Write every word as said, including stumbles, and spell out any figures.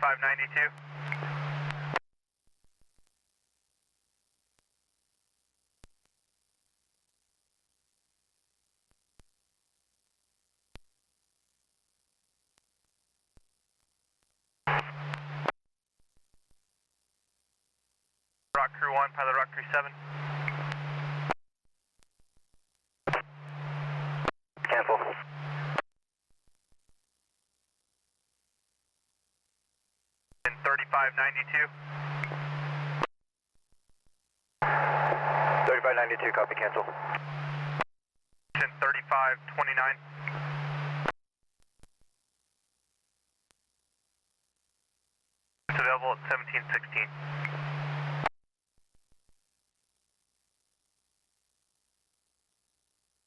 thirty-five ninety-two. Rock Crew one, Pilot Rock Crew seven. Cancel. In thirty-five ninety-two. thirty-five ninety-two, copy, cancel. In thirty-five twenty-nine. It's available at seventeen sixteen.